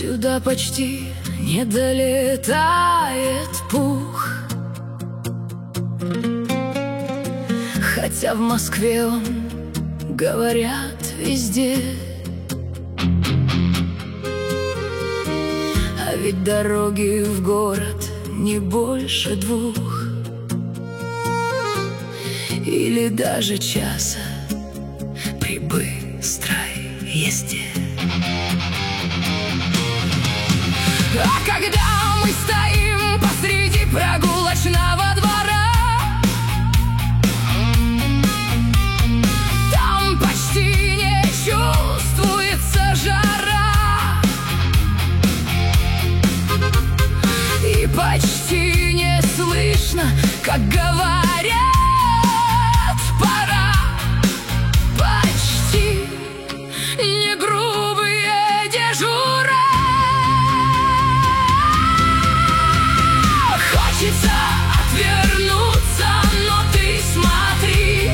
Сюда почти не долетает пух, хотя в Москве он, говорят, везде. А ведь дороги в город не больше 2 или даже часа при быстрой езде. А когда мы стоим посреди прогулочного двора, там почти не чувствуется жара, и почти не слышно, как говорят пора. Почти не грубые дежура. Хочется отвернуться, но ты смотри.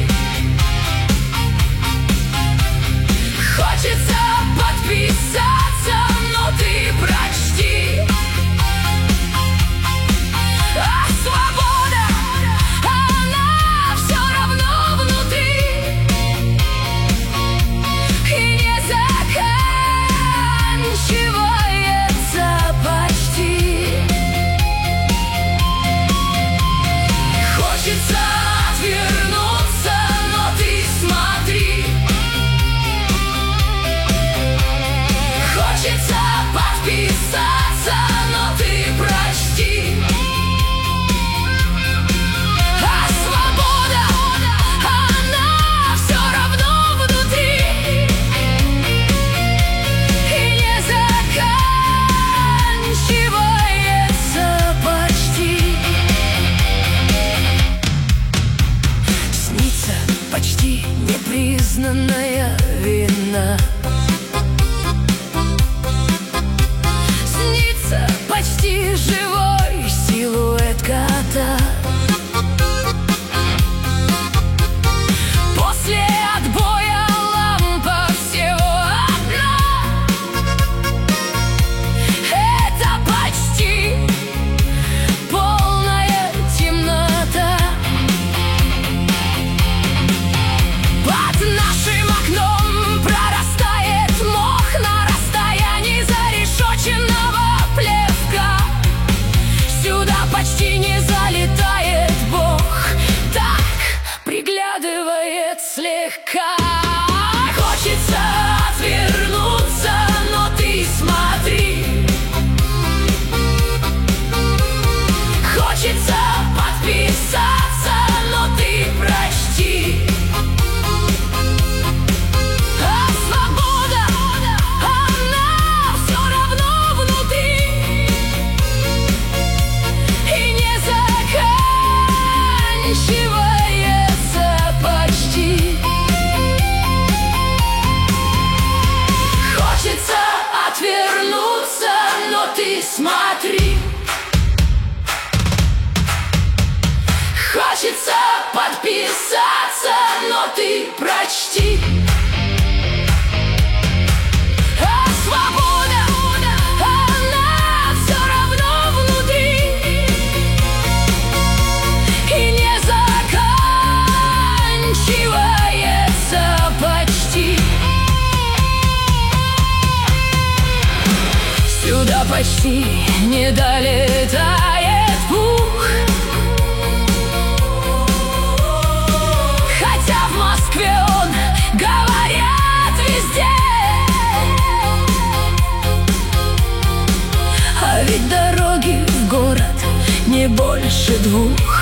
Хочется подписаться, но ты прочти. А свобода, она все равно внутри и не заканчивается почти. Хочется отвернуться, но ты смотри. Хочется подписаться, но ты прочти. А свобода, она все равно внутри и не заканчивается почти. Снится почти непризнанная вина. Снится почти живой силуэт кота. После отбоя лампа всего одна. Это почти полная темнота. Под нашим окном прорастает мох на расстоянии зарешоченного плевка. Сюда почти не залетает Бог, так приглядывает слегка. Хочется отвернуться, но ты смотри. Хочется подписаться, но ты прочти. А свобода, она все равно внутри и не заканчивается почти. Хочется отвернуться, но ты смотри. Хочется подписаться, но ты прочти. А свобода, она все равно внутри и не заканчивается почти. Сюда почти не долетает пух, хотя в Москве он, говорят, везде. А ведь дороги в город не больше 2